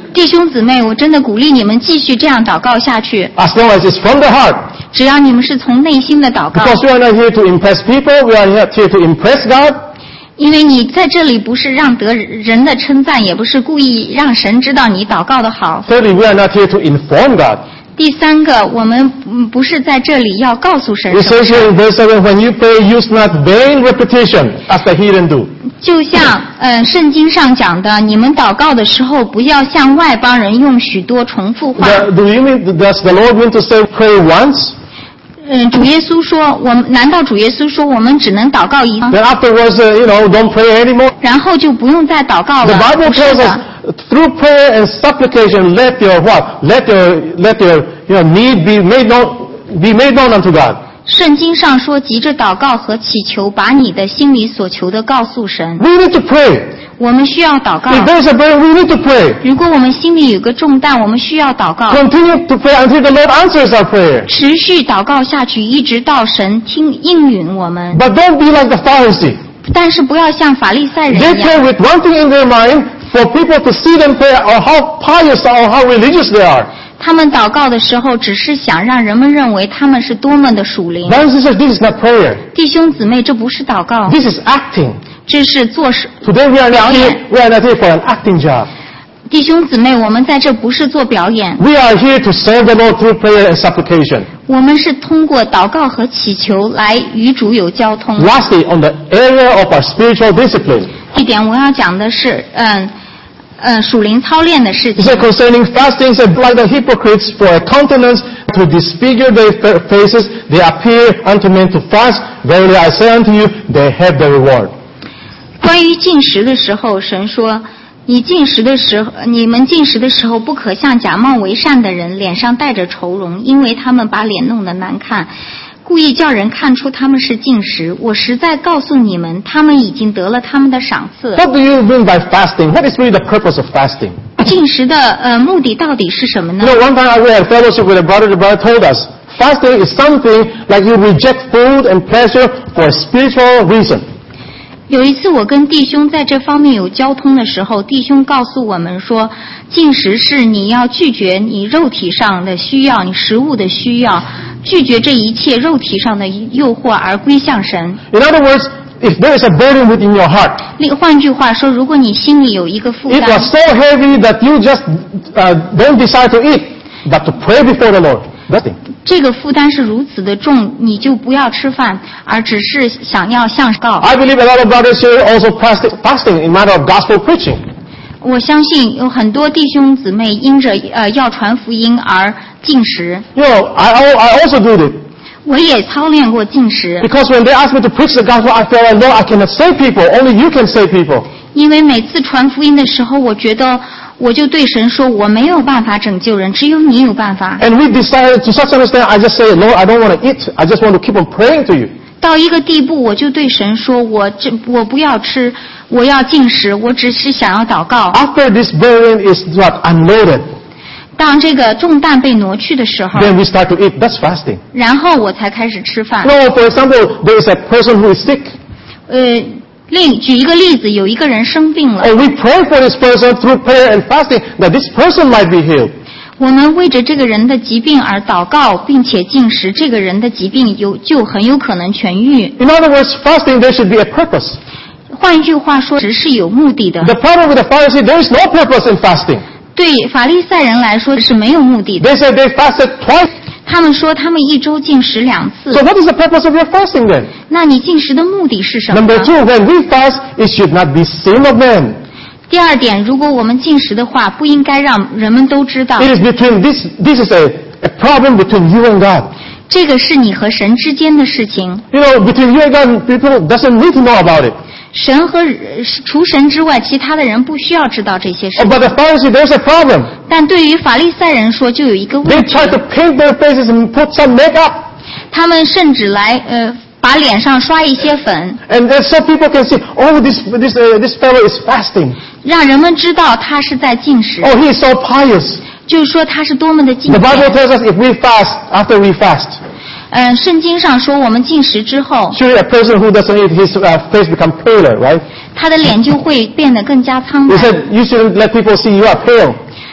弟兄姊妹，我真的鼓励你们继续这样祷告下去。 As long as it's from the heart. 只要你们是从内心的祷告。 Because we are not here to impress people, we are here to impress God. 因为你在这里不是让得人的称赞，也不是故意让神知道你祷告的好。 Thirdly, we are not here to inform God. 第三个，我们不是在这里要告诉神 It 什么 says 事。 here in verse seven, when you pray, use not vain repetition, as the heathen do. 就像呃圣经上讲的，你们祷告的时候，不要像外邦人用许多重复话。 The, do you mean, does the Lord mean to say pray once? 嗯，主耶稣说，我们难道主耶稣说我们只能祷告一次， Then afterwards, uh, you know, don't pray anymore? 然后就不用再祷告 The 了？ Bible 不是 tells 的 us, through prayer and supplication, let your what? Let your, let your, you know, need be made known, be made known unto God. 圣经上说，急着祷告和祈求，把你的心里所求的告诉神。 We need to pray. 我们需要祷告。 If there is a burden, we need to pray. 如果我们心里有个重担，我们需要祷告， Continue to pray until the Lord answers our prayer. 持续祷告下去，一直到神听应允我们。 But don't be like the Pharisee. 但是不要像法利赛人 They 一 pray 样， with one thing in their mind for people to see them pray or how pious or how religious they are. 他们祷告的时候，只是想让人们认为他们是多么的属灵。 Brothers and sisters, this is not prayer. 弟兄姊妹，这不是祷告， This is acting. 这是做事。 Today we are not 表演。 here, we are not here for an acting job. 弟兄姊妹，我们在这不是做表演， We are here to serve the Lord through prayer and supplication. 我们是通过祷告和祈求来与主有交通。 Lastly, on the area of our spiritual discipline. 一点我要讲的是，嗯。嗯，属灵操练的事 He 情。 said concerning fasting, said like the hypocrites for a countenance to disfigure their faces, they appear unto men to fast. Verily I say unto you, they have the reward. 关于进食的时候，神说：“你进食的时候，你们进食的时候，不可像假冒为善的人，脸上带着愁容，因为他们把脸弄得难看，故意叫人看出他们是进食。我实在告诉你们，他们已经得了他们的赏赐。” What do you mean by fasting? What is really the purpose of fasting? 进食的呃目的到底是什么呢 You？know, one time I had fellowship with a brother, the brother told us, fasting is something like you reject food and pleasure for a spiritual reason. 有一次我跟弟兄在这方面有交通的时候，弟兄告诉我们说，进食是你要拒绝你肉体上的需要，你食物的需要，拒绝这一切肉体上的诱惑而归向神。 In other words, if there is a burden within your heart, 另换句话说，如果你心里有一个负 it 担， was so heavy that you just uh, don't decide to eat, but to pray before the Lord. Nothing. 这个负担是如此的重，你就不要吃饭，而只是想要向告。 I believe a lot of brothers here also fasting, fasting in matter of gospel preaching. 我相信有很多弟兄姊妹因着呃要传福音而进食， You know, I, I also do it. 我也操练过进食。 Because when they ask me to preach the gospel, I feel like, no, I cannot save people. Only you can save people. 因为每次传福音的时候，我觉得我就对神说，我没有办法拯救人，只有你有办法。 And we decided to such an extent, I just say, Lord, I don't want to eat. I just want to keep on praying to you. 到一个地步，我就对神说，我这我不要吃，我要进食，我只是想要祷告。 After this burden is what? Unloaded. 当这个重担被挪去的时候， Then we start to eat. That's fasting. 然后我才开始吃饭。 No, for example, there is a person who is sick. 呃，另举一个例子，有一个人生病了， And we pray for this person through prayer and fasting that this person might be healed. 我们为着这个人的疾病而祷告，并且进食，这个人的疾病有就很有可能痊愈。 In other words, fasting, there should be a purpose. 换一句话说，只是有目的的。 The problem with the Pharisee, there is no purpose in fasting. 对法利赛人来说是没有目的的。 They said they fasted twice. 他们说他们一周进食两次。 So what is the purpose of your fasting then? 那你进食的目的是什么 Number 呢？ two, when we fast, it should not be seen of men. 第二点，如果我们进食的话，不应该让人们都知道。 It is between this, this is a, a problem between you and God. 这个是你和神之间的事情， You know, between you and God, people doesn't need to know about it. 神和除神之外，其他的人不需要知道这些事 Oh, 情。 but the Pharisee, there's a problem. 但对于法利赛人说，就有一个 They 问题， try to paint their faces and put some makeup. 他们甚至来呃把脸上刷一些粉， And then so people can see, oh, this, this, uh, this fellow is fasting. 让人们知道他是在进食， Oh, he is so pious. 就是说他是多么的敬 The 虔。 Bible tells us if we fast, after we fast, 嗯，圣经上说我们进食之后， surely a person who doesn't eat, his uh, face become paler, right? 他的脸就会变得更加苍 He 白。 said, you shouldn't let people see you are pale.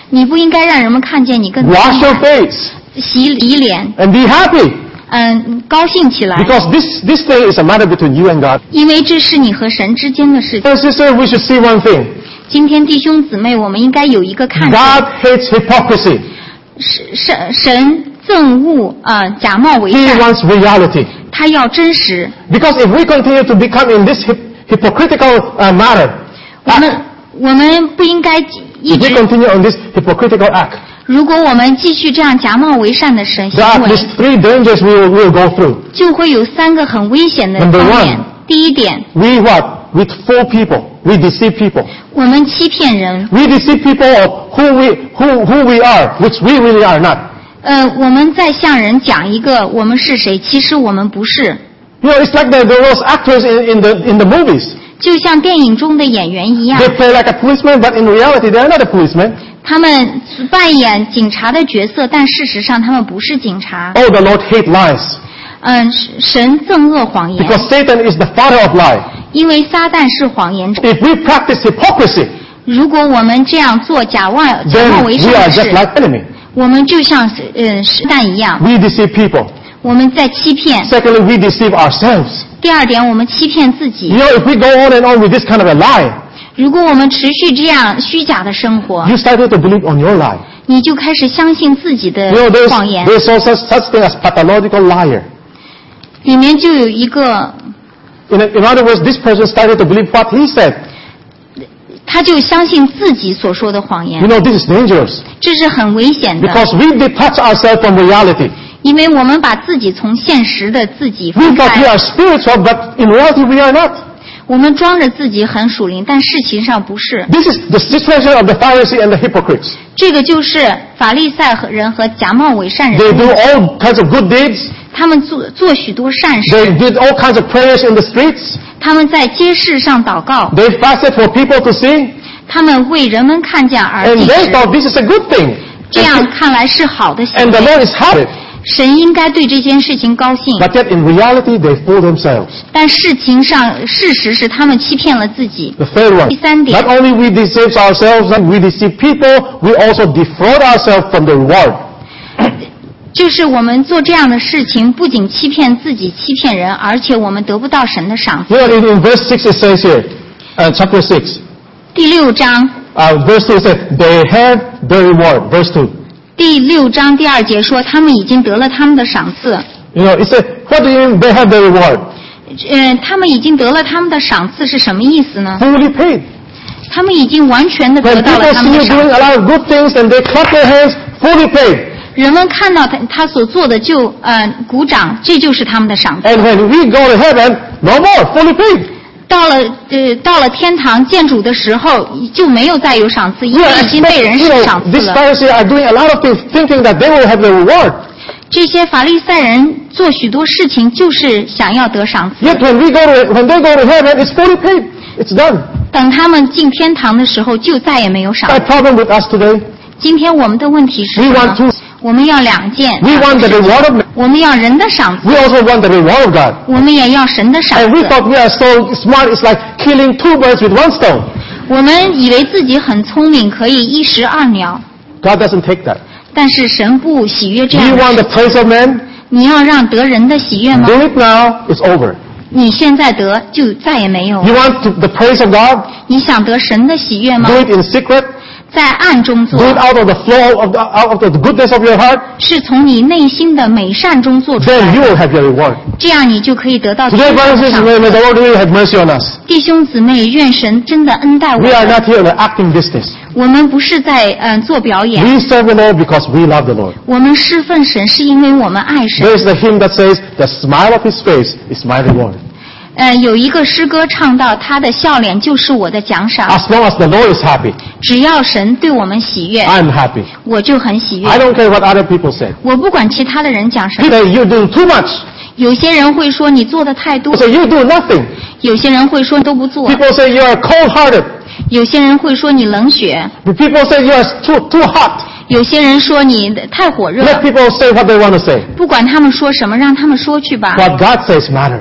你不应该让人们看见你更聪 Wash your 明， face 洗洗脸， and be happy. 嗯，高兴起来， Because this, this thing is a matter between you and God. 因为这是你和神之间的事情。 Brothers and sisters, we should see one thing. 今天弟兄姊妹，我们应该有一个看见， God hates hypocrisy. 神神神憎恶啊、呃、假冒伪 He 善， wants reality. 他要真实。 Because if we continue to become in this hip, hypocritical uh, matter, 我们我们不应该一 if we 直， continue on this hypocritical act, 如果我们继续这样假冒伪善的神 there are 行 at 为， least three dangers we will, we will go through. 就会有三个很危险的 Number 方面 one.。 第一点， We what? We fool people. We deceive people. 我们欺骗人， We deceive people of who we, who, who we are, which we really are not. 呃，我们在向人讲一个我们是谁，其实我们不是。 You know, it's like the, those actors in, in, the, in the movies. 就像电影中的演员一样， They play like a policeman, but in reality, they're not a policeman. 他们扮演警察的角色，但事实上他们不是警察。 Oh, the Lord hates lies. 嗯，神憎恶谎言， Because Satan is the father of lie. 因为撒旦是谎言者。 If we practice hypocrisy, 如果我们这样做假冒假 then 冒伪 we 善 are 的 just 事， like enemy. 我们就像呃撒旦一样， We deceive people. 我们在欺骗。 Secondly, we deceive ourselves. 第二点，我们欺骗自己 You。know, if we go on and on with this kind of a lie, 如果我们持续这样虚假的生活， you started to believe on your lie. 你就开始相信自己的 You know, there's, 谎言， there's also such, such thing as pathological liar. 里面就有一个， In, in other words, this person started to believe what he said. 他就相信自己所说的谎 You 言， know, this is dangerous 这是很危险的， because we detach ourselves from reality. 因为我们把自己从现实的自己 We 分 thought we 开 are， spiritual, but in reality we are not. 我们装着自己很属灵，但事情上不是。 This is the situation of the Pharisee and the hypocrites. 这个就是法利赛人和假冒伪善 They 人， do all kinds of good deeds. 他们做做许多善事， They did all kinds of prayers in the streets. 他们在街市上祷告， They fasted for people to see. 他们为人们看见而 And 祭 they 祀， thought this is a good thing. 这样看来是好的行 And the 为。 Lord is happy. 神应该对这件事情高兴， But yet in reality they fool themselves. 但事情上事实是他们欺骗了自己。 The third one. 第三点。 Not only we deceive ourselves and we deceive people, we also defraud ourselves from the reward. 就是我们做这样的事情，不仅欺骗自己、欺骗人，而且我们得不到神的赏赐。 You know, in, in verse six it says here, uh, chapter six, 第六章， uh, verse two says, they have the reward. Verse two. 第六章第二节说，他们已经得了他们的赏赐。 You know, it says, what do you mean they have the reward? 呃，他们已经得了他们的赏赐是什么意思呢？ Fully paid. 他们已经完全的 When 得到了 people 他 see 们的 you 赏 doing 赐。 a lot of good things and they clap their hands, fully paid. 人们看到他他所做的就呃鼓掌，这就是他们的赏赐。 And when we go to heaven, no more, fully paid. 到了呃到了天堂见主的时候，就没有再有赏赐，因 We 为 are 已经被人 expect- you 赏 know, 赐 these 了。 Pharisees are doing a lot of things thinking that they will have the reward. 这些法利赛人做许多事情，就是想要得赏赐。 Yet when we go to, when they go to heaven, it's fully paid. It's done. 等他们进天堂的时候，就再也没有赏 My 赐。 problem with us today, 今天我们的问题是 we 什 want 么？ to, 我们要两件， we want the reward of, 我们要人的赏赐， we also want the reward of God. 我们也要神的赏 And we 赐。 thought we are so smart, it's like killing two birds with one stone. 我们以为自己很聪明，可以一石二鸟， God doesn't take that. 但是神不喜悦这 We 样的 want 事 the praise of man. 你要让得人的喜悦吗？ Do it now, it's over. 你现在得就再也没有。 You want to, the praise of God? 你想得神的喜悦吗 Do？it in secret. 在暗中 Do 做 it，out of the flow of the, out of the goodness of your heart. 是从你内心的美善中做出 Then 来 you 的， will have your reward. 这样你就可以得到 Today, 天 brothers 上 and 的 sisters, 赏 may 赐。 the Lord really have mercy on us. 弟兄姊妹，愿神真的恩待我 We are 们。 not here in the acting business. 我们不是在嗯、呃做表演， We serve the Lord because we love the Lord. 我们侍奉神是因为我们爱神。 There is the hymn that says, the smile of his face is my reward. 呃，有一个诗歌唱到，他的笑脸就是我的奖赏。 As long as the Lord is happy, 只要神对我们喜悦， I'm happy. 我就很喜悦 I。don't care what other people say. 我不管其他的人讲什 They 么， say you do too much. 有些人会说你做的太多 They，say you do nothing. 有些人会说都不做， People say you are cold-hearted. 有些人会说你冷血， People say you are too, too hot. 有些人说你太火热。 Let people say what they want to say. 不管他们说什么，让他们说去吧。 What God says matters.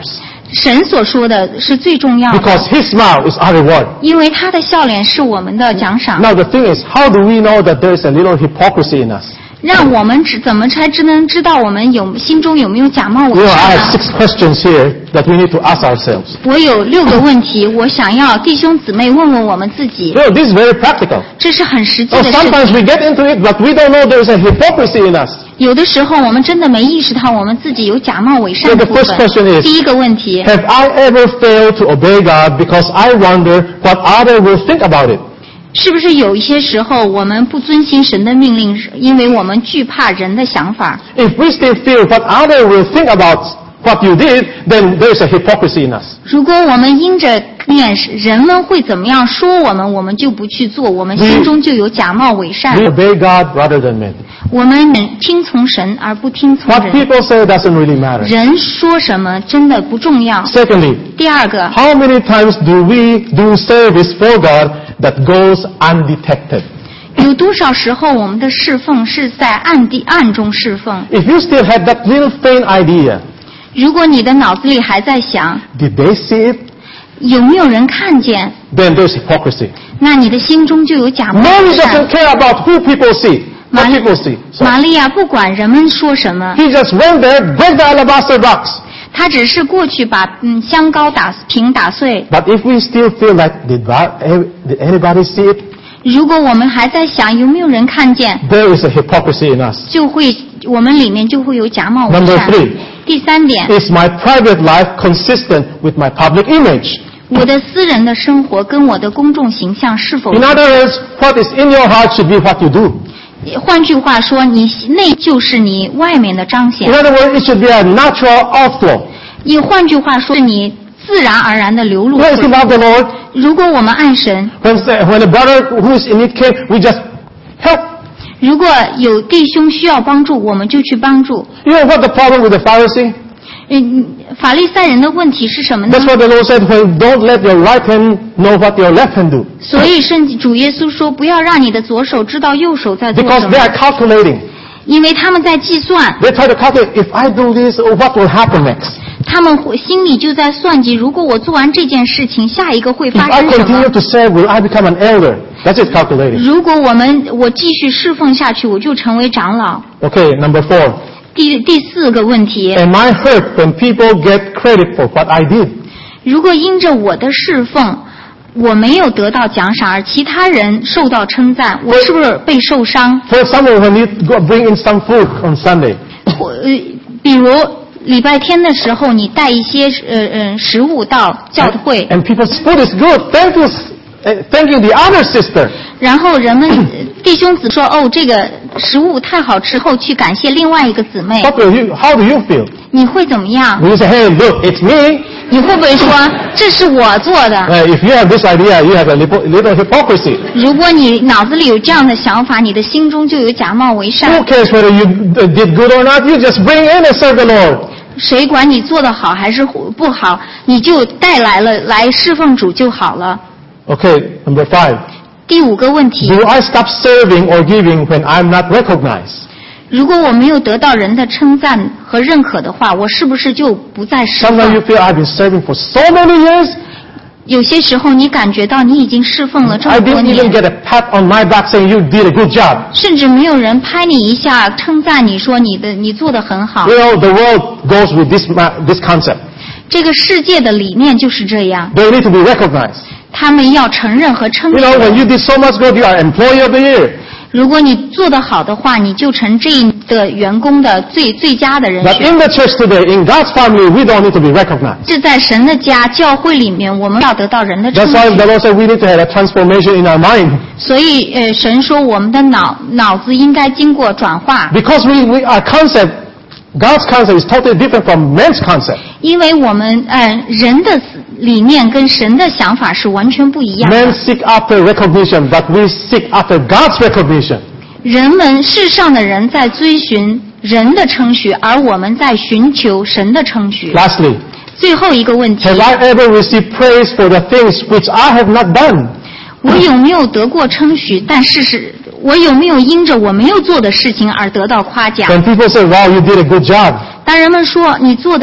神所说的是最重要的， Because His smile is our reward. 因为他的笑脸是我们的奖赏。 Now the thing is, how do we know that there is a little hypocrisy in us? 让我们只怎么才只能知道我们有心中有没有假冒 You 伪 know, I 善 have 呢？ six questions here that we need to ask ourselves. 我有六个问题，我想要弟兄姊妹问问我们自己， You know, this is very practical. 这是很实际 Oh, 的事 sometimes 情。 we get into it, but we don't know there is a hypocrisy in us. 有的时候我们真的没意识到我们自己有假冒伪善的 So 部 the first question 分。 is- 第一个问题， Have I ever failed to obey God because I wonder what others will think about it? 是不是有一些时候我们不遵行神的命令，是因为我们惧怕人的想法？ If we still feel what others will think about what you did, then there is a hypocrisy in us. 如果我们因着念人们会怎么样说我们，我们就不去做，我们心中就有假冒伪善。 We obey God rather than men. 我们听从神而不听从 What 人， people say doesn't really matter. 人说什么真的不重要。 Secondly, 第二个， how many times do we do service for God that goes undetected? 有多少时候我们的侍奉是在暗地暗中侍奉？ If you still have that little faint idea, 如果你的脑子里还在想 did they see it? 有没有人看见， Then there's hypocrisy. 那你的心中就有假冒伪 Mary 善。 doesn't care about who people see. What 玛利 people see. So 玛利亚不管人们说什么， he just went there, break the alabaster box. 她只是过去把嗯香膏打瓶打碎。 But if we still feel like, did, God, did anybody see it? 如果我们还在想有没有人看见， There is a hypocrisy in us. 就会我们里面就会有假冒伪 Number 善。 three. 第三点， Is my private life consistent with my public image? 我的私人的生活跟我的公众形象是否 In other words, what is in your heart should be what you do. 换句话说，你内就是你外面的彰显 In。other words, it should be a natural outflow. 也换句话说，是你自然而然的流露出 When we 来。 love the Lord, 如果我们爱神， when, when a brother who is in need came, we just help. 如果有弟兄需要帮助，我们就去帮助。 You know what the problem with the Pharisee? 嗯，法利赛人的问题是什么呢 That's？what the Lord said, when don't let your right hand know what your left hand do. 所以圣主耶稣说，不要让你的左手知道右手在做 Because 什 they 么， are calculating. 因为他们在计算， They try to calculate, if I do this, what will happen next? 他们会心里就在算计，如果我做完这件事情，下一个会 If 发 I 生什 continue 么？ to serve, will I become an elder? That's it, calculating. 如果我们我继续侍奉下去，我就成为长老。 Okay, number four. 第第四个问题， Am I hurt when people get credit for what I did? 如果因着我的侍奉，我没有得到奖赏，而其他人受到称赞，我是不是被受伤？ For example, when you go bring in some food on Sunday, 或呃，比如礼拜天的时候，你带一些呃呃食物到教会， and people's food is good, thank you, uh, thank you the other sister. 然后人们呃弟兄姊说哦，这个食物太好吃后，去感谢另外一个姊妹， What will you? How do you feel? 你会怎么样？ Will you say, "Hey, look, it's me"? 你会不会说这是我做的？ Uh, if you have this idea, you have a little, little hypocrisy. 如果你脑子里有这样的想法，你的心中就有假冒伪 Who 善。 cares whether you uh, did good or not? You just bring in and serve the Lord. 谁管你做得好还是不好，你就带来了来侍奉主就好了。 Okay, number five. 第五个问题， Do I stop serving or giving when I'm not recognized? 如果我没有得到人的称赞和认可的话，我是不是就不再侍 Sometimes you 奉？ feel I've been serving for so many years, 有些时候你感觉到你已经侍奉了这 I 么多 didn't even 年， get a pat on my back saying you did a good job. 甚至没有人拍你一下称赞你说你的你做得很好 You。know, the world goes with this, ma- this concept. 这个世界的理念就是这样， They need to be recognized. 他们要承认和称 You know, 赞。 when you did so much good, you are employee of the year. 如果你做得好的话，你就成这一个员工的最最佳的人 But 选。 in the church today, in God's family, we don't need to be recognized. 这在神的家教会里面，我们要得到人的称 That's why 许。 the Lord said we need to have a transformation in our mind. 所以，呃，神说我们的脑脑子应该经过转化， Because we, we our concept, God's concept is totally different from man's concept. 因为我们呃人的理念跟神的想法是完全不一样 Men 的。 seek after recognition, but we seek after God's recognition. 人们世上的人在追寻人的称许，而我们在寻求神的称许。 Lastly, 最后一个问题， have I ever received praise for the things which I have not done? 我有没有得过称许？但事实，我有没有因着我没有做的事情而得到夸奖？ When people say, wow, you did a good job, 当人们说你做的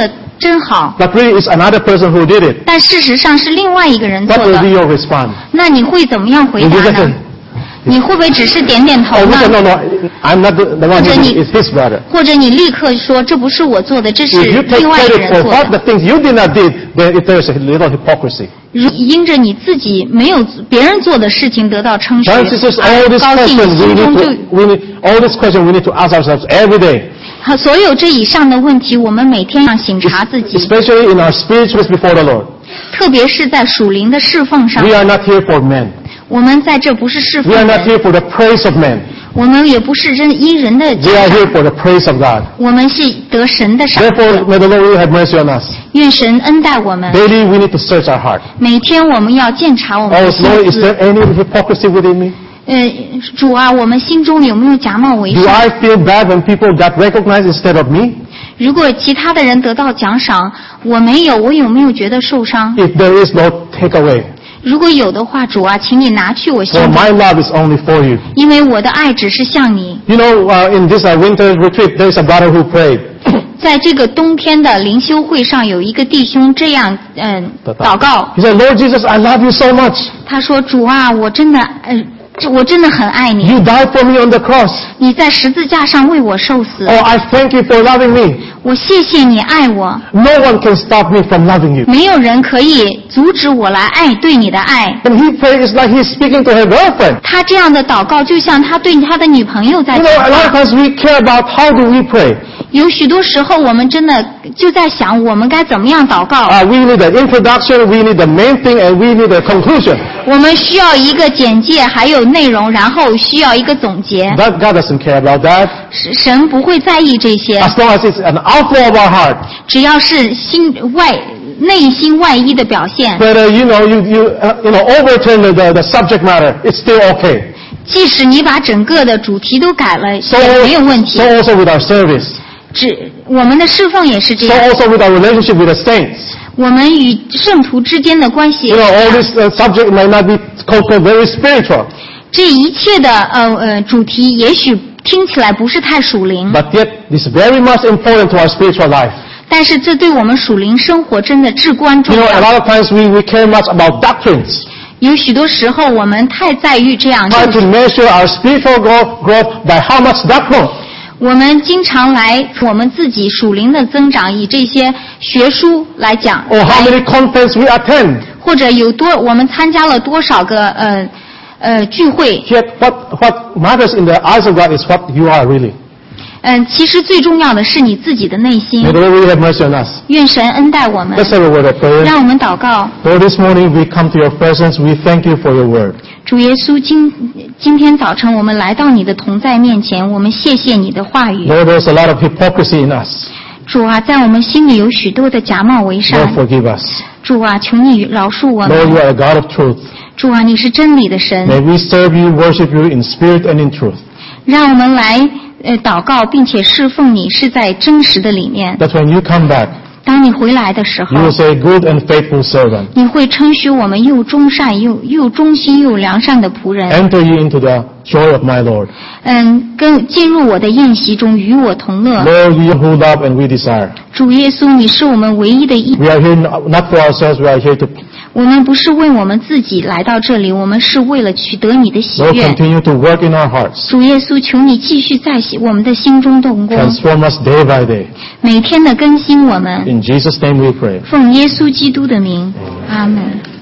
真好。 But really it's another person who did it. 但事实上是另外一个人做 What will 的 be。your response? 那你会怎么样回 Will you 答 just 呢？你会不会只是点点头 Oh, 呢 we？say, no, no, I'm not the, the one who 或者 did 你 it. It's his brother. 或者你立刻说这不是我做的，这是 If you take 另外一个 credit 人 for 做 what 的。 the things you did not did, then it, there's a little hypocrisy. 如因着你自己没有别人做的事情得到称许， Brothers and sisters, 而 all these 高兴， questions 你 we 心中 need 就 to, we need, all these questions we need to ask ourselves every day. 好所有这以上的问题，我们每天要省察自己， Especially in our spirituals before the Lord. 特别是在属灵的侍奉上 We。are not here for men. 我们在这不是侍奉 We are not 人， here for the praise of men. 我们也不是人因人的 We 奖 are 赏， here for the praise of God. 我们是得神的赏 Therefore, 赐。 may the Lord really have mercy on us. 愿神恩待我们。 Daily, we need to search our heart. 每天我们要鉴察我们 Oh, 的 Lord, 心 is 思。 there any hypocrisy within me? 呃，主啊，我们心中有没有假冒伪 Do 善？ I feel bad when people got recognized instead of me? 如果其他的人得到奖赏，我没有，我有没有觉得受伤？ If there is no takeaway, 如果有的话，主啊，请你拿去我心 for 中， my love is only for you. 因为我的爱只是向你。 You know, uh, in this uh, winter retreat, there's a brother who prayed. 在这个冬天的灵修会上，有一个弟兄这样嗯祷告， He said, Lord Jesus, I love you so much. 他说：“主啊，我真的呃，这我真的很爱你， You died for me on the cross. 你在十字架上为我受死， Oh, I thank you for loving me. 我谢谢你爱我， No one can stop me from loving you. 没有人可以阻止我来爱对你的爱。” And he prayed, it's like he's speaking to her girlfriend. 他这样的祷告，就像他对他的女朋友在 You 讲 know, a lot of 话。 times we care about how do we pray. 有许多时候，我们真的就在想，我们该怎么样祷告。 Uh, we need an introduction, we need the main thing, and we need a conclusion. 我们需要一个简介，还有内容，然后需要一个总结。 But God doesn't care about that. 神不会在意这些， As long as it's an outflow of our heart. 只要是心外内心外衣的表现。 Whether, you know, you, you, uh, you know, overturn the, the, the subject matter, it's still okay. 即使你把整个的主题都改了， So, 也没有问题 so。also with our service. 只我们的侍奉也是这 So 样， also with our relationship with the saints. 我们与圣徒之间的关系 You 也 know, 是 all 这样。 this uh, subject might not be called very spiritual, 这一切的呃呃主题，也许听起来不是太属灵， but yet it's very much important to our spiritual life. 但是这对我们属灵生活真的至关重 You know, a 要。 lot of times we, we care much about doctrines. 有许多时候，我们太在意这样， Try 就 to 是 measure our spiritual growth, growth by how much doctrine. 我们经常来我们自己属灵的增长，以这些学书来讲， Or how 来 many conferences we attend. 或者有多我们参加了多少个呃呃聚会。 Yet what, what matters in the eyes of God is what you are really. 嗯，其实最重要的是你自己的内心 May。the Lord really have mercy on us. 愿神恩待我们， Let's have a word of prayer. 让我们祷告。 Lord, this morning we come to your presence. We thank you for your word. 主耶稣，今今天早晨我们来到你的同在面前，我们谢谢你的话语。 Lord, there's a lot of hypocrisy in us. 主啊，在我们心里有许多的假冒伪 Lord, 善。 forgive us. 主啊，求你饶恕我 Lord, you 们。 are a God of truth. 主啊，你是真理的神， May we serve you, worship you in spirit and in truth. 让我们来呃祷告，并且侍奉你是在真实的里面。 That when you come back, 当你回来的时 you 候 will，say, good and faithful servant. 你会称许我们又忠善又又忠心又良善的仆人。 Enter ye into the joy of my Lord. 嗯，跟进入我的宴席中，与我同乐。 Lord, you who love and we desire. 主耶稣，你是我们唯一的义。 We are here not not for ourselves, we are here to, 我们不是为我们自己来到这里，我们是为了取得你的喜 Lord, 悦。 continue to work in our hearts. 主耶稣，求你继续在我们的心中动工， Transform us day by day. 每天的更新我们。 In Jesus' name we pray. 奉耶稣基督的名，阿门。